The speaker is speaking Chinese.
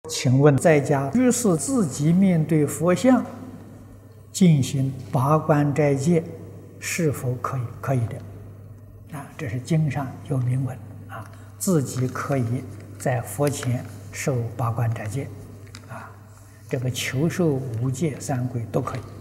请问在家居士自己面对佛像进行拔关斋戒，是否可以？可以的。这是经上有明文自己可以在佛前受拔关斋戒这个求受无戒三皈都可以。